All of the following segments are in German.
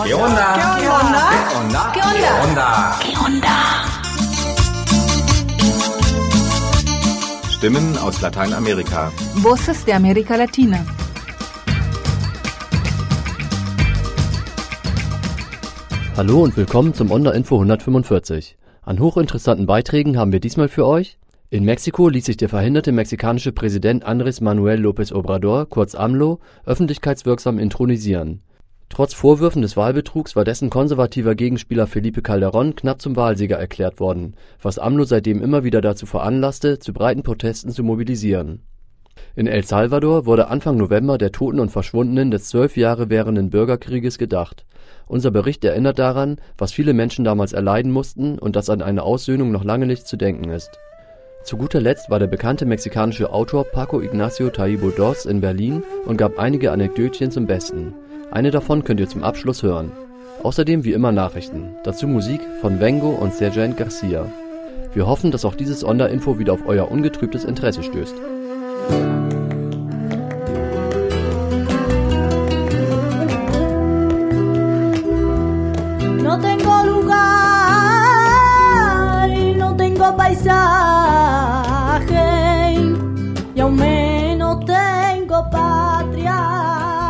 ¿Qué onda? ¿Qué onda? ¿Qué onda? ¿Qué onda? ¿Qué onda? Stimmen aus Lateinamerika. Voces de América Latina. Hallo und willkommen zum Onda Info 145. An hochinteressanten Beiträgen haben wir diesmal für euch: In Mexiko ließ sich der verhinderte mexikanische Präsident Andrés Manuel López Obrador, kurz AMLO, öffentlichkeitswirksam intronisieren. Trotz Vorwürfen des Wahlbetrugs war dessen konservativer Gegenspieler Felipe Calderón knapp zum Wahlsieger erklärt worden, was AMLO seitdem immer wieder dazu veranlasste, zu breiten Protesten zu mobilisieren. In El Salvador wurde Anfang November der Toten und Verschwundenen des 12 Jahre währenden Bürgerkrieges gedacht. Unser Bericht erinnert daran, was viele Menschen damals erleiden mussten und dass an eine Aussöhnung noch lange nicht zu denken ist. Zu guter Letzt war der bekannte mexikanische Autor Paco Ignacio Taibo II in Berlin und gab einige Anekdötchen zum Besten. Eine davon könnt ihr zum Abschluss hören. Außerdem wie immer Nachrichten, dazu Musik von Vengo und Sergeant Garcia. Wir hoffen, dass auch dieses Onda-Info wieder auf euer ungetrübtes Interesse stößt. No tengo lugar, no tengo paisaje, y aún menos tengo patria.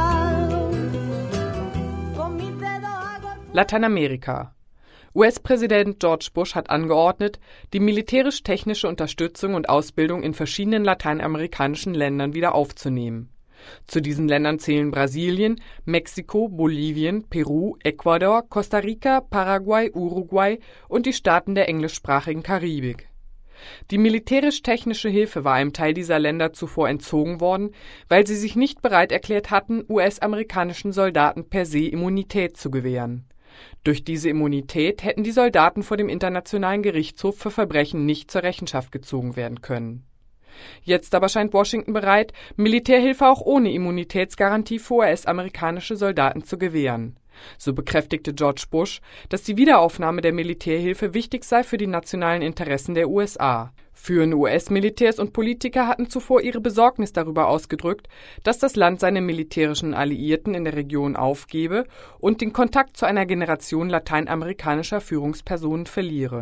Lateinamerika. US-Präsident George Bush hat angeordnet, die militärisch-technische Unterstützung und Ausbildung in verschiedenen lateinamerikanischen Ländern wieder aufzunehmen. Zu diesen Ländern zählen Brasilien, Mexiko, Bolivien, Peru, Ecuador, Costa Rica, Paraguay, Uruguay und die Staaten der englischsprachigen Karibik. Die militärisch-technische Hilfe war einem Teil dieser Länder zuvor entzogen worden, weil sie sich nicht bereit erklärt hatten, US-amerikanischen Soldaten per se Immunität zu gewähren. Durch diese Immunität hätten die Soldaten vor dem Internationalen Gerichtshof für Verbrechen nicht zur Rechenschaft gezogen werden können. Jetzt aber scheint Washington bereit, Militärhilfe auch ohne Immunitätsgarantie für US-amerikanische Soldaten zu gewähren. So bekräftigte George Bush, dass die Wiederaufnahme der Militärhilfe wichtig sei für die nationalen Interessen der USA. Führende US-Militärs und Politiker hatten zuvor ihre Besorgnis darüber ausgedrückt, dass das Land seine militärischen Alliierten in der Region aufgebe und den Kontakt zu einer Generation lateinamerikanischer Führungspersonen verliere.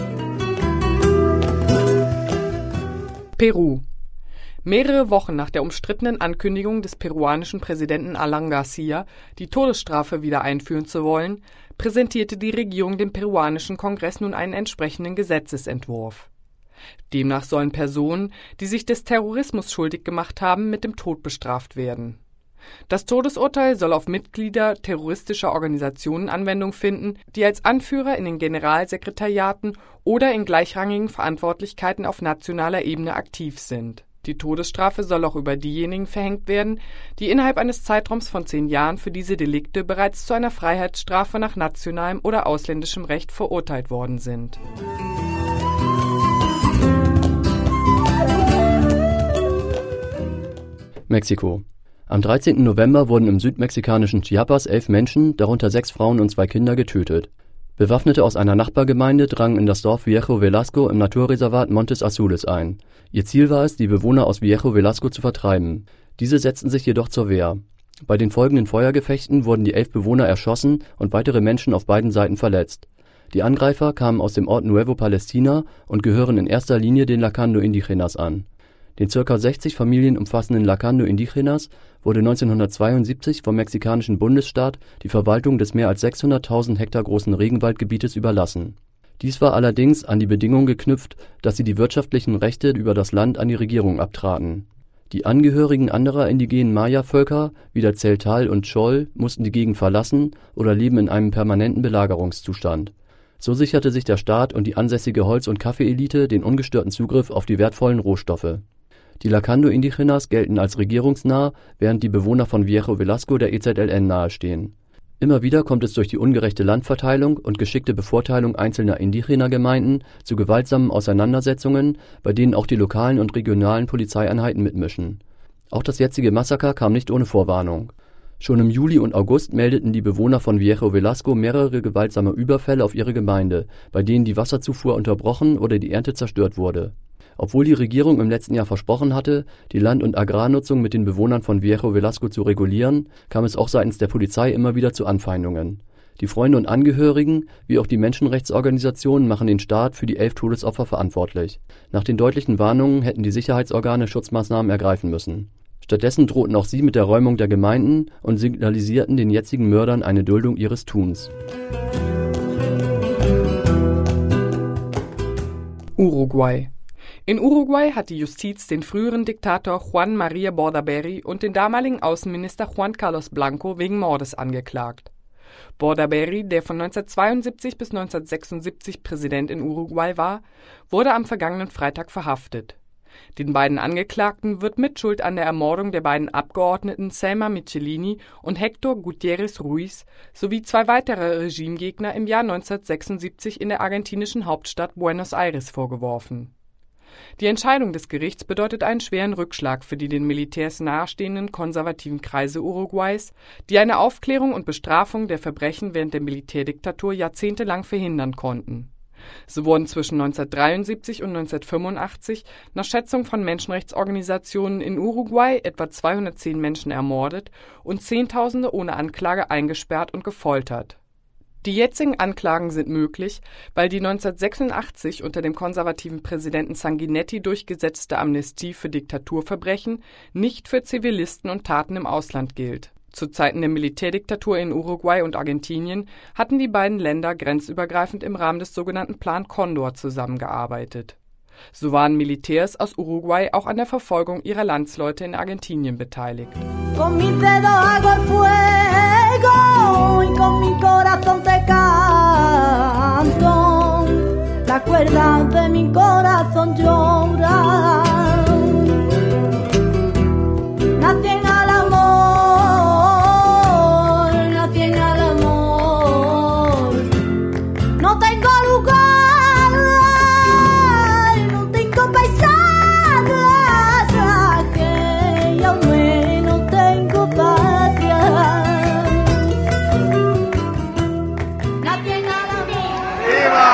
Peru. Mehrere Wochen nach der umstrittenen Ankündigung des peruanischen Präsidenten Alan Garcia, die Todesstrafe wieder einführen zu wollen, präsentierte die Regierung dem peruanischen Kongress nun einen entsprechenden Gesetzesentwurf. Demnach sollen Personen, die sich des Terrorismus schuldig gemacht haben, mit dem Tod bestraft werden. Das Todesurteil soll auf Mitglieder terroristischer Organisationen Anwendung finden, die als Anführer in den Generalsekretariaten oder in gleichrangigen Verantwortlichkeiten auf nationaler Ebene aktiv sind. Die Todesstrafe soll auch über diejenigen verhängt werden, die innerhalb eines Zeitraums von 10 Jahren für diese Delikte bereits zu einer Freiheitsstrafe nach nationalem oder ausländischem Recht verurteilt worden sind. Mexiko. Am 13. November wurden im südmexikanischen Chiapas 11 Menschen, darunter 6 Frauen und 2 Kinder, getötet. Bewaffnete aus einer Nachbargemeinde drangen in das Dorf Viejo Velasco im Naturreservat Montes Azules ein. Ihr Ziel war es, die Bewohner aus Viejo Velasco zu vertreiben. Diese setzten sich jedoch zur Wehr. Bei den folgenden Feuergefechten wurden die 11 Bewohner erschossen und weitere Menschen auf beiden Seiten verletzt. Die Angreifer kamen aus dem Ort Nuevo Palestina und gehören in erster Linie den Lacandó Indígenas an. Den ca. 60 Familien umfassenden Lacandó Indígenas wurde 1972 vom mexikanischen Bundesstaat die Verwaltung des mehr als 600.000 Hektar großen Regenwaldgebietes überlassen. Dies war allerdings an die Bedingung geknüpft, dass sie die wirtschaftlichen Rechte über das Land an die Regierung abtraten. Die Angehörigen anderer indigenen Maya-Völker wie der Tzeltal und Chol mussten die Gegend verlassen oder leben in einem permanenten Belagerungszustand. So sicherte sich der Staat und die ansässige Holz- und Kaffeeelite den ungestörten Zugriff auf die wertvollen Rohstoffe. Die Lacandó Indígenas gelten als regierungsnah, während die Bewohner von Viejo Velasco der EZLN nahestehen. Immer wieder kommt es durch die ungerechte Landverteilung und geschickte Bevorteilung einzelner Indigener-Gemeinden zu gewaltsamen Auseinandersetzungen, bei denen auch die lokalen und regionalen Polizeieinheiten mitmischen. Auch das jetzige Massaker kam nicht ohne Vorwarnung. Schon im Juli und August meldeten die Bewohner von Viejo Velasco mehrere gewaltsame Überfälle auf ihre Gemeinde, bei denen die Wasserzufuhr unterbrochen oder die Ernte zerstört wurde. Obwohl die Regierung im letzten Jahr versprochen hatte, die Land- und Agrarnutzung mit den Bewohnern von Viejo Velasco zu regulieren, kam es auch seitens der Polizei immer wieder zu Anfeindungen. Die Freunde und Angehörigen, wie auch die Menschenrechtsorganisationen machen den Staat für die 11 Todesopfer verantwortlich. Nach den deutlichen Warnungen hätten die Sicherheitsorgane Schutzmaßnahmen ergreifen müssen. Stattdessen drohten auch sie mit der Räumung der Gemeinden und signalisierten den jetzigen Mördern eine Duldung ihres Tuns. Uruguay. In Uruguay hat die Justiz den früheren Diktator Juan María Bordaberry und den damaligen Außenminister Juan Carlos Blanco wegen Mordes angeklagt. Bordaberry, der von 1972 bis 1976 Präsident in Uruguay war, wurde am vergangenen Freitag verhaftet. Den beiden Angeklagten wird Mitschuld an der Ermordung der beiden Abgeordneten Selma Michelini und Héctor Gutiérrez Ruiz sowie 2 weitere Regimegegner im Jahr 1976 in der argentinischen Hauptstadt Buenos Aires vorgeworfen. Die Entscheidung des Gerichts bedeutet einen schweren Rückschlag für die den Militärs nahestehenden konservativen Kreise Uruguays, die eine Aufklärung und Bestrafung der Verbrechen während der Militärdiktatur jahrzehntelang verhindern konnten. So wurden zwischen 1973 und 1985 nach Schätzung von Menschenrechtsorganisationen in Uruguay etwa 210 Menschen ermordet und Zehntausende ohne Anklage eingesperrt und gefoltert. Die jetzigen Anklagen sind möglich, weil die 1986 unter dem konservativen Präsidenten Sanguinetti durchgesetzte Amnestie für Diktaturverbrechen nicht für Zivilisten und Taten im Ausland gilt. Zu Zeiten der Militärdiktatur in Uruguay und Argentinien hatten die beiden Länder grenzübergreifend im Rahmen des sogenannten Plan Cóndor zusammengearbeitet. So waren Militärs aus Uruguay auch an der Verfolgung ihrer Landsleute in Argentinien beteiligt. Con mis dedos hago el fuego y con mi corazón te canto. La cuerda de mi corazón llora. Nací en el amor, nací en el amor. No tengo lugar, no tengo paisaje y aún menos tengo patria. Nací en el amor. ¡Viva!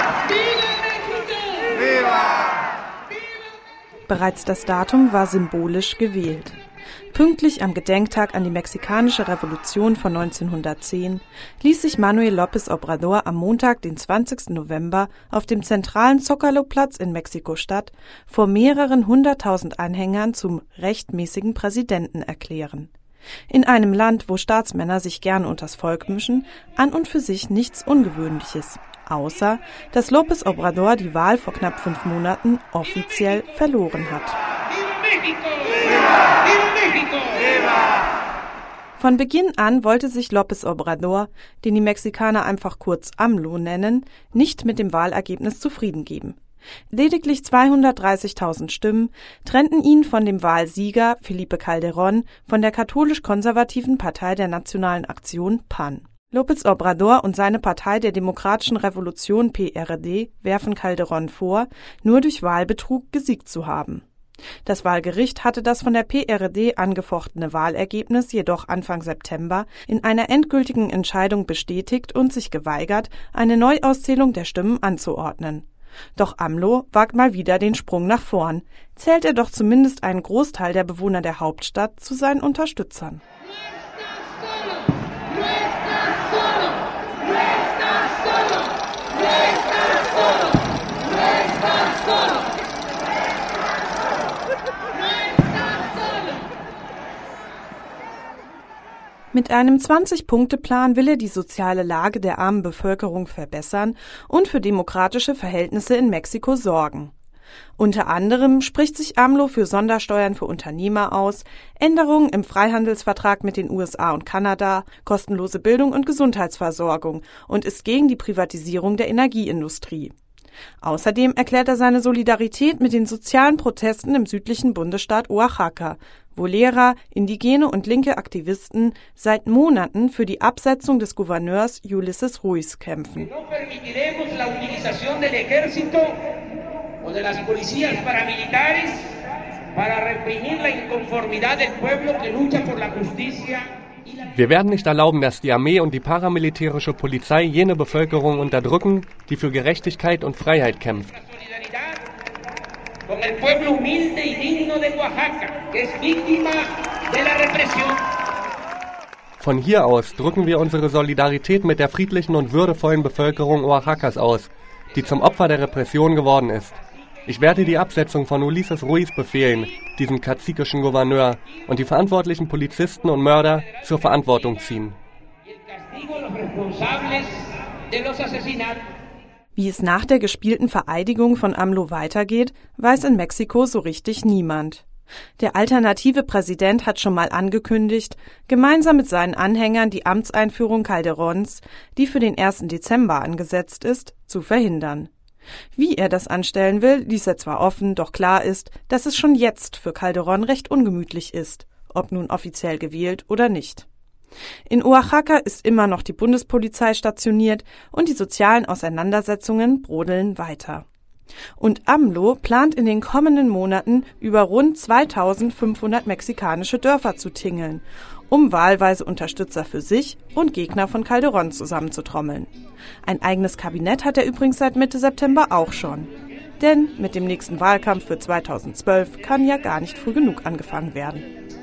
¡Viva! Bereits das Datum war symbolisch gewählt. Pünktlich am Gedenktag an die mexikanische Revolution von 1910 ließ sich Manuel López Obrador am Montag, den 20. November, auf dem zentralen Zócalo-Platz in Mexiko-Stadt vor mehreren 100.000 Anhängern zum rechtmäßigen Präsidenten erklären. In einem Land, wo Staatsmänner sich gern unters Volk mischen, an und für sich nichts Ungewöhnliches, außer dass López Obrador die Wahl vor knapp 5 Monaten offiziell verloren hat. Von Beginn an wollte sich López Obrador, den die Mexikaner einfach kurz AMLO nennen, nicht mit dem Wahlergebnis zufrieden geben. Lediglich 230.000 Stimmen trennten ihn von dem Wahlsieger Felipe Calderón von der katholisch-konservativen Partei der Nationalen Aktion PAN. López Obrador und seine Partei der Demokratischen Revolution PRD werfen Calderón vor, nur durch Wahlbetrug gesiegt zu haben. Das Wahlgericht hatte das von der PRD angefochtene Wahlergebnis jedoch Anfang September in einer endgültigen Entscheidung bestätigt und sich geweigert, eine Neuauszählung der Stimmen anzuordnen. Doch AMLO wagt mal wieder den Sprung nach vorn, zählt er doch zumindest einen Großteil der Bewohner der Hauptstadt zu seinen Unterstützern. Mit einem 20-Punkte-Plan will er die soziale Lage der armen Bevölkerung verbessern und für demokratische Verhältnisse in Mexiko sorgen. Unter anderem spricht sich AMLO für Sondersteuern für Unternehmer aus, Änderungen im Freihandelsvertrag mit den USA und Kanada, kostenlose Bildung und Gesundheitsversorgung und ist gegen die Privatisierung der Energieindustrie. Außerdem erklärt er seine Solidarität mit den sozialen Protesten im südlichen Bundesstaat Oaxaca, wo Lehrer, Indigene und linke Aktivisten seit Monaten für die Absetzung des Gouverneurs Ulises Ruiz kämpfen. Wir werden nicht erlauben, dass die Armee und die paramilitärische Polizei jene Bevölkerung unterdrücken, die für Gerechtigkeit und Freiheit kämpft. Von hier aus drücken wir unsere Solidarität mit der friedlichen und würdevollen Bevölkerung Oaxacas aus, die zum Opfer der Repression geworden ist. Ich werde die Absetzung von Ulises Ruiz befehlen, diesem kazikischen Gouverneur, und die verantwortlichen Polizisten und Mörder zur Verantwortung ziehen. Wie es nach der gespielten Vereidigung von AMLO weitergeht, weiß in Mexiko so richtig niemand. Der alternative Präsident hat schon mal angekündigt, gemeinsam mit seinen Anhängern die Amtseinführung Calderons, die für den 1. Dezember angesetzt ist, zu verhindern. Wie er das anstellen will, ließ er zwar offen, doch klar ist, dass es schon jetzt für Calderón recht ungemütlich ist, ob nun offiziell gewählt oder nicht. In Oaxaca ist immer noch die Bundespolizei stationiert und die sozialen Auseinandersetzungen brodeln weiter. Und AMLO plant in den kommenden Monaten über rund 2500 mexikanische Dörfer zu tingeln, um wahlweise Unterstützer für sich und Gegner von Calderón zusammenzutrommeln. Ein eigenes Kabinett hat er übrigens seit Mitte September auch schon. Denn mit dem nächsten Wahlkampf für 2012 kann ja gar nicht früh genug angefangen werden.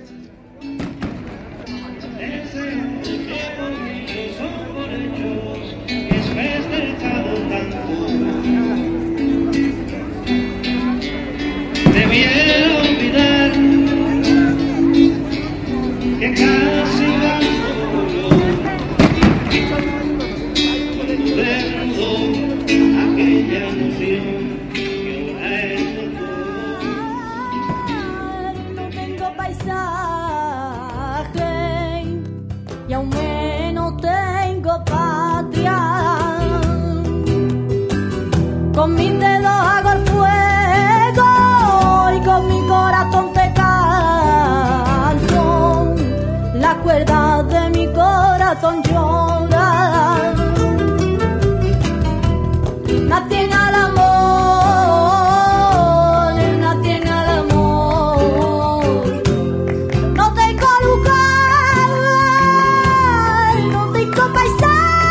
Con mis dedos hago el fuego y con mi corazón te canto. Las cuerdas de mi corazón lloran. Nacen al amor, nacen al amor. No tengo lugar, no tengo paisaje.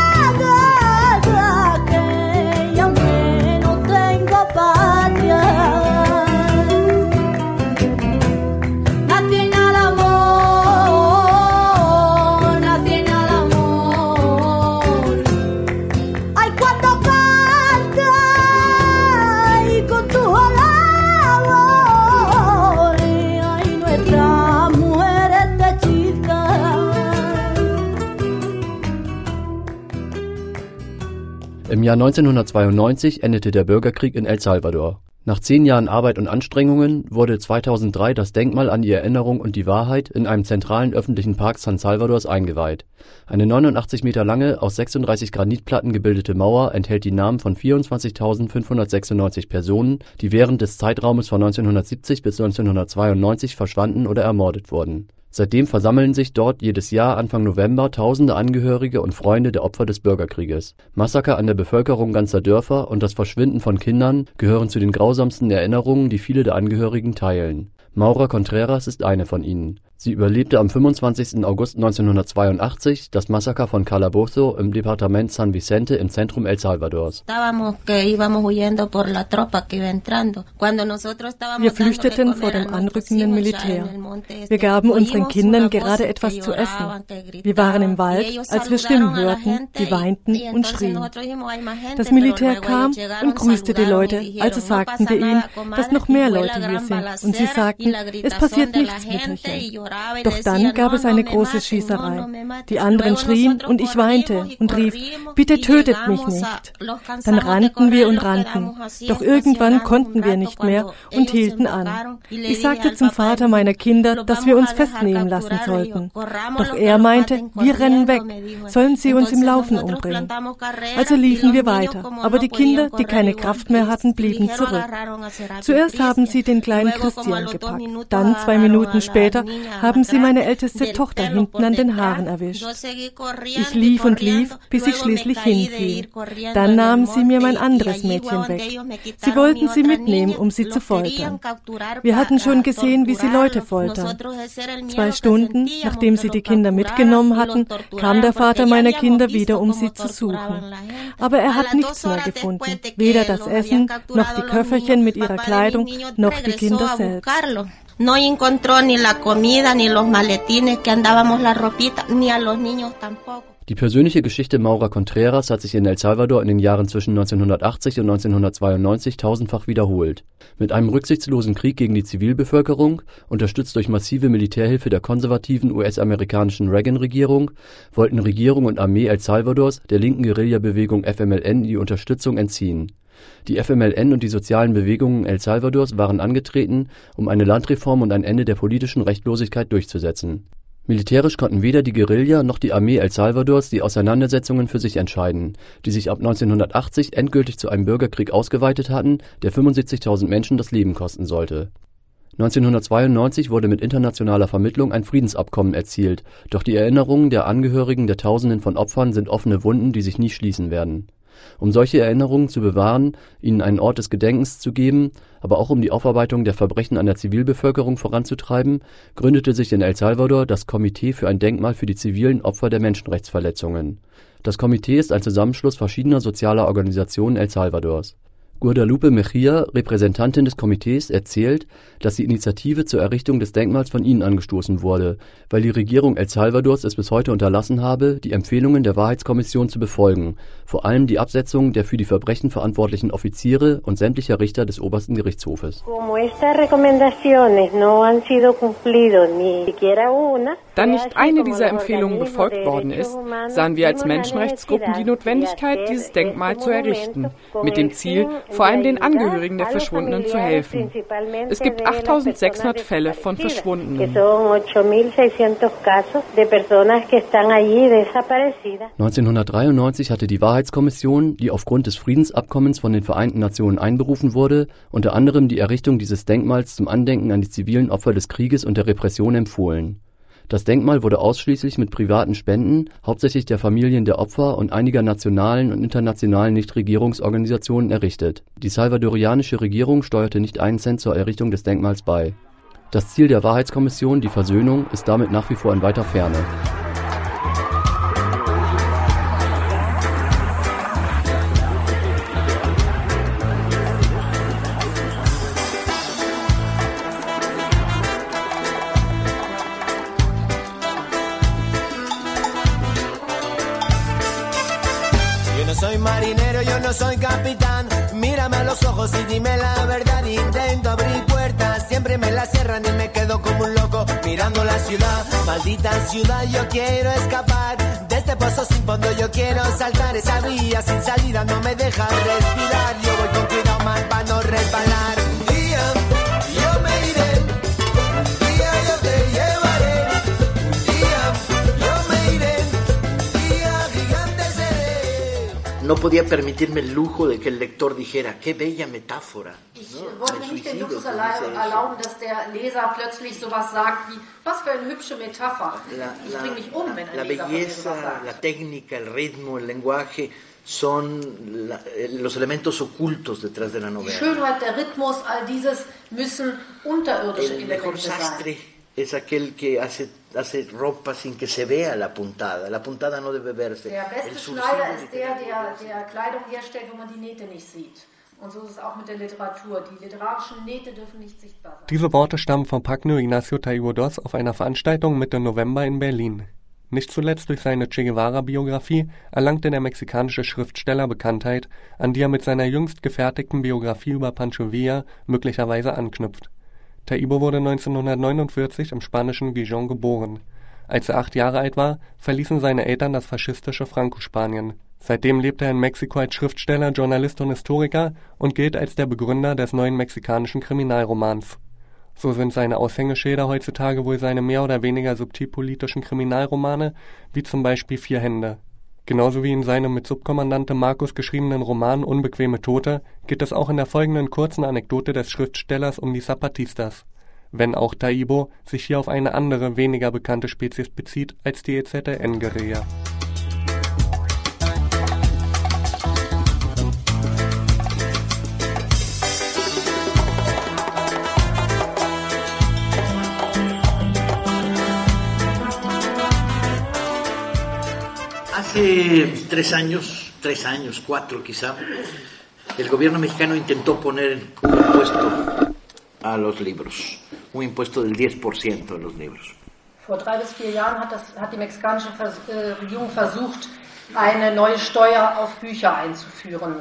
Im Jahr 1992 endete der Bürgerkrieg in El Salvador. Nach 10 Jahren Arbeit und Anstrengungen wurde 2003 das Denkmal an die Erinnerung und die Wahrheit in einem zentralen öffentlichen Park San Salvadors eingeweiht. Eine 89 Meter lange, aus 36 Granitplatten gebildete Mauer enthält die Namen von 24.596 Personen, die während des Zeitraumes von 1970 bis 1992 verschwanden oder ermordet wurden. Seitdem versammeln sich dort jedes Jahr Anfang November tausende Angehörige und Freunde der Opfer des Bürgerkrieges. Massaker an der Bevölkerung ganzer Dörfer und das Verschwinden von Kindern gehören zu den grausamsten Erinnerungen, die viele der Angehörigen teilen. Maura Contreras ist eine von ihnen. Sie überlebte am 25. August 1982 das Massaker von Calabozo im Departement San Vicente im Zentrum El Salvadors. Wir flüchteten vor dem anrückenden Militär. Wir gaben unseren Kindern gerade etwas zu essen. Wir waren im Wald, als wir Stimmen hörten, die weinten und schrien. Das Militär kam und grüßte die Leute, also sagten wir ihnen, dass noch mehr Leute hier sind. Und sie sagten, es passiert nichts, Mütterchen. Doch dann gab es eine große Schießerei. Die anderen schrien und ich weinte und rief, bitte tötet mich nicht. Dann rannten wir und rannten. Doch irgendwann konnten wir nicht mehr und hielten an. Ich sagte zum Vater meiner Kinder, dass wir uns festnehmen lassen sollten. Doch er meinte, wir rennen weg, sollen sie uns im Laufen umbringen. Also liefen wir weiter, aber die Kinder, die keine Kraft mehr hatten, blieben zurück. Zuerst haben sie den kleinen Christian gepackt. Dann, 2 Minuten später, haben sie meine älteste Tochter hinten an den Haaren erwischt. Ich lief und lief, bis ich schließlich hinfiel. Dann nahmen sie mir mein anderes Mädchen weg. Sie wollten sie mitnehmen, um sie zu foltern. Wir hatten schon gesehen, wie sie Leute foltern. 2 Stunden, nachdem sie die Kinder mitgenommen hatten, kam der Vater meiner Kinder wieder, um sie zu suchen. Aber er hat nichts mehr gefunden, weder das Essen, noch die Köfferchen mit ihrer Kleidung, noch die Kinder selbst. No encontró ni la comida, ni los maletines que andábamos la ropita, ni a los niños tampoco. Die persönliche Geschichte Maura Contreras hat sich in El Salvador in den Jahren zwischen 1980 und 1992 tausendfach wiederholt. Mit einem rücksichtslosen Krieg gegen die Zivilbevölkerung, unterstützt durch massive Militärhilfe der konservativen US-amerikanischen Reagan-Regierung, wollten Regierung und Armee El Salvadors der linken Guerillabewegung FMLN die Unterstützung entziehen. Die FMLN und die sozialen Bewegungen El Salvadors waren angetreten, um eine Landreform und ein Ende der politischen Rechtlosigkeit durchzusetzen. Militärisch konnten weder die Guerilla noch die Armee El Salvadors die Auseinandersetzungen für sich entscheiden, die sich ab 1980 endgültig zu einem Bürgerkrieg ausgeweitet hatten, der 75.000 Menschen das Leben kosten sollte. 1992 wurde mit internationaler Vermittlung ein Friedensabkommen erzielt, doch die Erinnerungen der Angehörigen der Tausenden von Opfern sind offene Wunden, die sich nie schließen werden. Um solche Erinnerungen zu bewahren, ihnen einen Ort des Gedenkens zu geben, aber auch um die Aufarbeitung der Verbrechen an der Zivilbevölkerung voranzutreiben, gründete sich in El Salvador das Komitee für ein Denkmal für die zivilen Opfer der Menschenrechtsverletzungen. Das Komitee ist ein Zusammenschluss verschiedener sozialer Organisationen El Salvadors. Guadalupe Mejia, Repräsentantin des Komitees, erzählt, dass die Initiative zur Errichtung des Denkmals von ihnen angestoßen wurde, weil die Regierung El Salvadors es bis heute unterlassen habe, die Empfehlungen der Wahrheitskommission zu befolgen, vor allem die Absetzung der für die Verbrechen verantwortlichen Offiziere und sämtlicher Richter des obersten Gerichtshofes. Da nicht eine dieser Empfehlungen befolgt worden ist, sahen wir als Menschenrechtsgruppen die Notwendigkeit, dieses Denkmal zu errichten, mit dem Ziel, vor allem den Angehörigen der Verschwundenen zu helfen. Es gibt 8.600 Fälle von Verschwundenen. 1993 hatte die Wahrheitskommission, die aufgrund des Friedensabkommens von den Vereinten Nationen einberufen wurde, unter anderem die Errichtung dieses Denkmals zum Andenken an die zivilen Opfer des Krieges und der Repression empfohlen. Das Denkmal wurde ausschließlich mit privaten Spenden, hauptsächlich der Familien der Opfer und einiger nationalen und internationalen Nichtregierungsorganisationen errichtet. Die salvadorianische Regierung steuerte nicht einen Cent zur Errichtung des Denkmals bei. Das Ziel der Wahrheitskommission, die Versöhnung, ist damit nach wie vor in weiter Ferne. Soy marinero, yo no soy capitán. Mírame a los ojos y dime la verdad. Intento abrir puertas, siempre me las cierran y me quedo como un loco mirando la ciudad. Maldita ciudad, yo quiero escapar de este pozo sin fondo. Yo quiero saltar esa vía sin salida, no me deja respirar. Yo voy con cuidado mal para no resbalar. Un día yo me iré, un día yo te llevaré. Un día yo me iré, un día gigante seré. No podía permitirme el lujo de que el lector dijera, qué bella metáfora. Ich wollte mir nicht den Luxus erlauben, dass der Leser plötzlich sowas sagt wie, was für eine hübsche Metapher. Ich bringe mich um, wenn ein Leser von mir sowas sagt. La técnica, el ritmo, el lenguaje son los elementos ocultos detrás de la novela. Die Schönheit, der Rhythmus, all dieses müssen unterirdische Elemente sein. Es aquel que hace ropa sin que se vea la puntada. La puntada no debe verse. Der beste Schneider ist der Kleidung herstellt, wo man die Nähte nicht sieht. Und so ist es auch mit der Literatur. Die literarischen Nähte dürfen nicht sichtbar sein. Diese Worte stammen von Pagno Ignacio Taibo II auf einer Veranstaltung Mitte November in Berlin. Nicht zuletzt durch seine Che Guevara-Biografie erlangte der mexikanische Schriftsteller Bekanntheit, an die er mit seiner jüngst gefertigten Biografie über Pancho Villa möglicherweise anknüpft. Taibo wurde 1949 im spanischen Gijón geboren. Als er 8 Jahre alt war, verließen seine Eltern das faschistische Franco-Spanien. Seitdem lebt er in Mexiko als Schriftsteller, Journalist und Historiker und gilt als der Begründer des neuen mexikanischen Kriminalromans. So sind seine Aushängeschilder heutzutage wohl seine mehr oder weniger subtilpolitischen Kriminalromane, wie zum Beispiel 4 Hände. Genauso wie in seinem mit Subkommandante Marcus geschriebenen Roman Unbequeme Tote geht es auch in der folgenden kurzen Anekdote des Schriftstellers um die Zapatistas, wenn auch Taibo sich hier auf eine andere, weniger bekannte Spezies bezieht als die EZLN-Guerilla. Hace 3 años, 4 quizá, el gobierno mexicano intentó poner un impuesto a los libros. un impuesto del 10% de los libros. Vor 3 bis 4 Jahren hat die mexikanische Regierung versucht, eine neue Steuer auf Bücher einzuführen,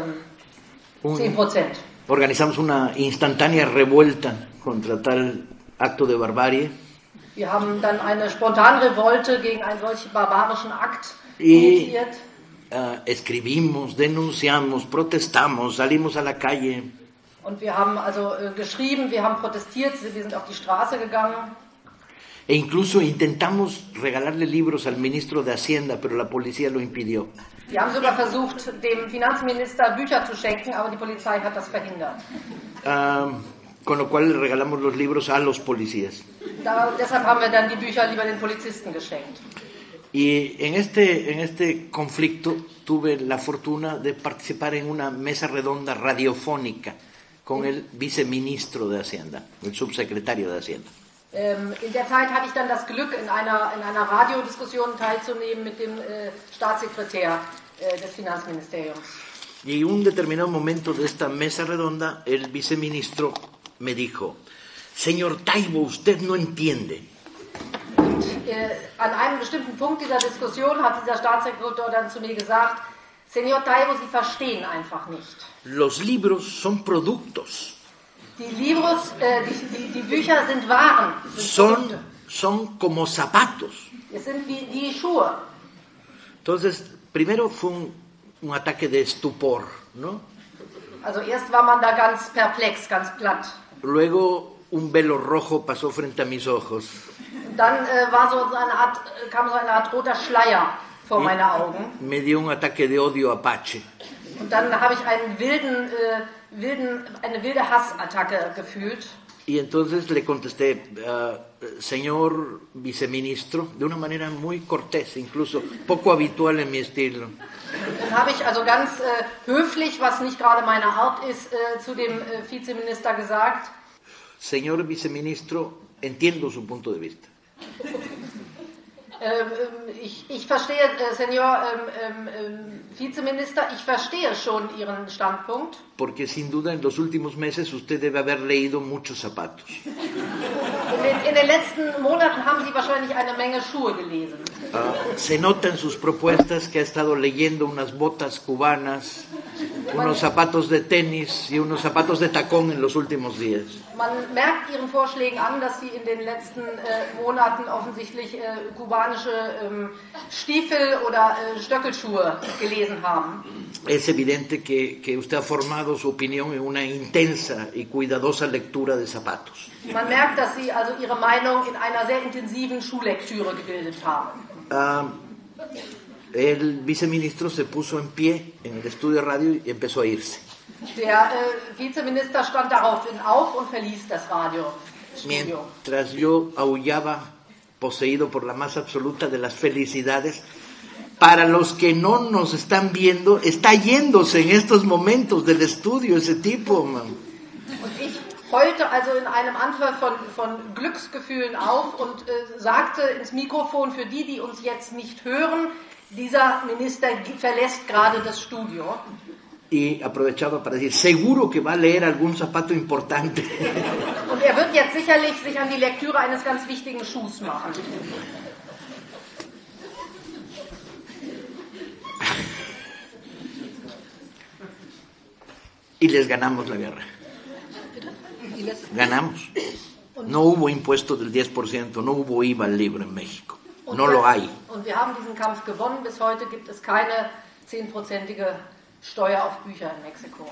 10%. Organizamos una instantánea revuelta contra tal acto de barbarie. Wir haben dann eine Spontanrevolte gegen einen solchen barbarischen Akt initiiert. Escribimos, denunciamos, protestamos, salimos a la calle. Und wir haben also geschrieben, wir haben protestiert, wir sind auf die Straße gegangen. E incluso intentamos regalarle libros al ministro de Hacienda, pero la policía lo impidió. Wir haben sogar versucht, dem Finanzminister Bücher zu schenken, aber die Polizei hat das verhindert. Con lo cual le regalamos los libros a los policías. Deshalb haben wir dann die Bücher lieber den Polizisten geschenkt. Y en este conflicto tuve la fortuna de participar en una mesa redonda radiofónica con el viceministro de Hacienda, el subsecretario de Hacienda. In der Zeit hatte ich dann das Glück, in einer Radiodiskussion teilzunehmen mit dem Staatssekretär des Finanzministeriums. Y en un determinado momento de esta mesa redonda, el viceministro me dijo: Señor Taibo, usted no entiende. Und an einem bestimmten Punkt dieser Diskussion hat dieser Staatssekretär dann zu mir gesagt: Señor Taibo, Sie verstehen einfach nicht. Los libros son productos. Die Libros, die Bücher sind Waren. Son como zapatos. Es sind wie Schuhe. Entonces, primero fue un ataque de estupor, ¿no? Also erst war man da ganz perplex, ganz platt. Luego un velo rojo pasó frente a mis ojos. Und dann kam so eine Art roter Schleier vor meine Augen. Me dio un ataque de odio apache. Und dann habe ich eine wilde Hassattacke gefühlt. Y entonces le contesté: señor viceministro, de una manera muy cortés, incluso poco habitual en mi estilo. Dann habe ich also ganz höflich, was nicht gerade meine Art ist, zu dem Vizeminister gesagt: Señor viceministro, entiendo su punto de vista. Ich verstehe, Señor Vizeminister, ich verstehe schon Ihren Standpunkt. Porque sin duda en los últimos meses usted debe haber leído muchos zapatos. In den letzten Monaten haben Sie wahrscheinlich eine Menge Schuhe gelesen. Se nota en sus propuestas que ha estado leyendo unas botas cubanas, unos zapatos de tenis y unos zapatos de tacón en los últimos días. Man merkt Ihren Vorschlägen an, dass Sie in den letzten Monaten offensichtlich kubanische Stiefel oder Stöckelschuhe gelesen haben. Es evidente que usted ha formado su opinión en una intensa y cuidadosa lectura de zapatos. Man merkt, dass Sie also Ihre Meinung in einer sehr intensiven Schullektüre gebildet haben. El viceministro se puso en pie en el estudio de radio y empezó a irse. Der Vizeminister stand daraufhin auf und verließ das Radiostudio. Mientras yo aullaba, poseído por la más absoluta de las felicidades. Para los que no nos están viendo, está yéndose en estos momentos del estudio ese tipo, man. Und ich heulte also in einem Anfall von Glücksgefühlen auf und sagte ins Mikrofon, für die uns jetzt nicht hören: Dieser Minister verlässt gerade das Studio. Y aprovechaba para decir: seguro que va a leer algún zapato importante. Und wird jetzt sicherlich sich an die Lektüre eines ganz wichtigen Schuhs machen. Y les ganamos la guerra. Ganamos. No hubo impuesto del 10%, no hubo IVA al libro en México. No lo hay. Und wir haben diesen Kampf gewonnen. Bis heute gibt es keine 10%ige Steuer auf Bücher in Mexiko.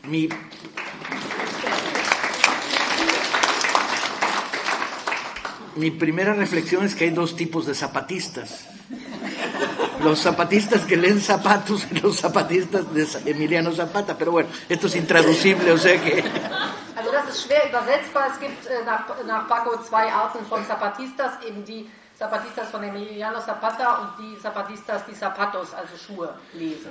Mi primera reflexión es que hay dos tipos de zapatistas. Los zapatistas que leen zapatos y los zapatistas de Emiliano Zapata. Pero bueno, esto es intraducible, o sea que... Also das ist schwer übersetzbar. Es gibt nach Paco 2 Arten von Zapatistas, eben die Zapatistas von Emiliano Zapata und die Zapatistas, die zapatos, also Schuhe, lesen.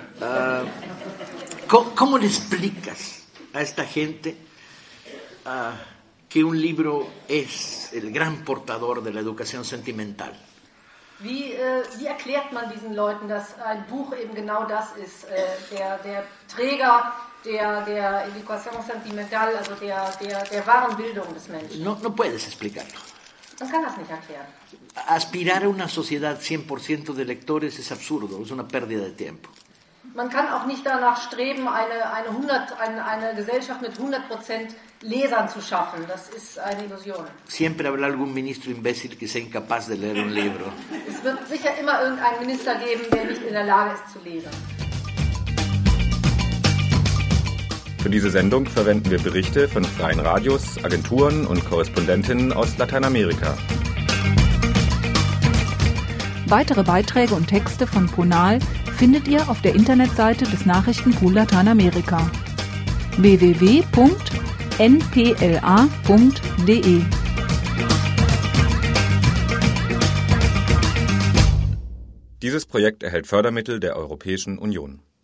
¿Cómo le explicas a esta gente que un libro es el gran portador de la educación sentimental? Wie erklärt man diesen Leuten, dass ein Buch eben genau das ist, der Träger der educación sentimental, also der wahren Bildung des Menschen. No puedes explicarlo. Man kann das nicht erklären. Aspirar a una sociedad 100% de lectores es absurdo, es una pérdida de tiempo. Man kann auch nicht danach streben, eine Gesellschaft mit 100% Lesern zu schaffen. Das ist eine Illusion. Siempre habrá algún ministro imbécil que sea incapaz de leer un libro. Es wird sicher immer irgendeinen Minister geben, der nicht in der Lage ist zu lesen. Für diese Sendung verwenden wir Berichte von freien Radios, Agenturen und Korrespondentinnen aus Lateinamerika. Weitere Beiträge und Texte von Ponal findet ihr auf der Internetseite des Nachrichtenpool Lateinamerika www.npla.de. Dieses Projekt erhält Fördermittel der Europäischen Union.